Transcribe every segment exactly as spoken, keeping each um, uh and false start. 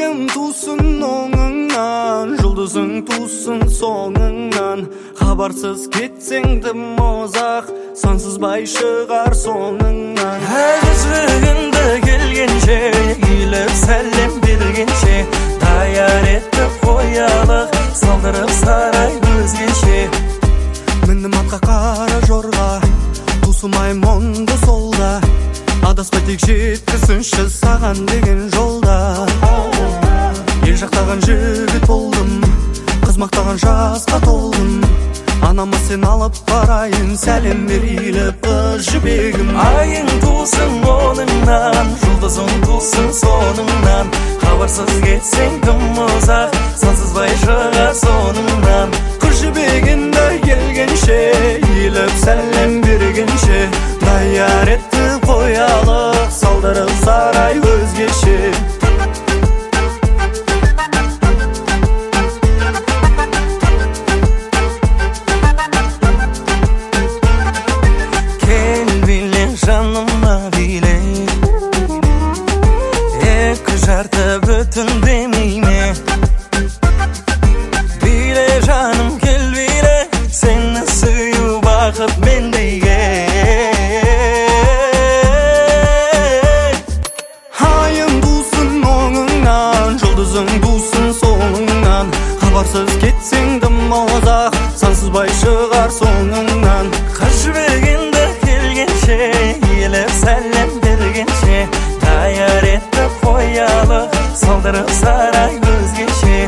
Ayın tusun oңыңнан, жұлдызың тусын соңыңнан. Хабарсыз кетсең тым ұзақ, сансызбай шығар соңыңнан. Әзігіңді келгенше, иіліп сәлем бергенше, даяр етіп қоялық, салдырып сарай өзгеше. Мінім атқа қара жорға, тусымай мұнды солда, адаспай тек жеткізсінші саған деген жолда. Ел жақтаған жігіт болдым, қыз мақтаған жасқа толдым. Анама сен алып барайын, сәлем беріліп қыз жібегім. Айың тусын оңыңнан, жұлдызың тусын соңыңнан. Хабарсыз кетсең тым ұзақ, сансызбай шығар соңыңнан. Қыз жібегінді келгенше, иіліп сәлем бергенше, даяр етіп қоялық, салдырып сарай өзгеше. Жаныма биле, екі жарты бүтін демейме. Биле жаным кел биле, сені сүю бақыт мендейге. Айың тусын оңыңнан, жұлдызың тусын соңыңнан. Хабарсыз кетсең тым ұзақ, сансызбай шығар соңыңнан. Қыз жібегенді келгенше, иіліп сәлем бергенше, даяр етіп қоялық, салдырып сарай өзгеше.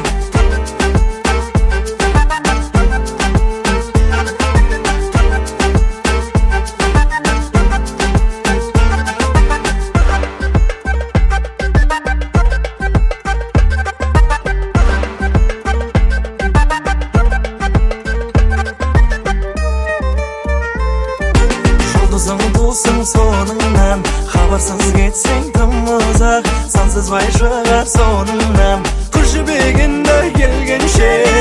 Жұлдызың тусын соңыңнан, хабарсыз кетсең тым ұзақ, сансызбай шығар соңыңнан. Қыз жібегінді келгенше,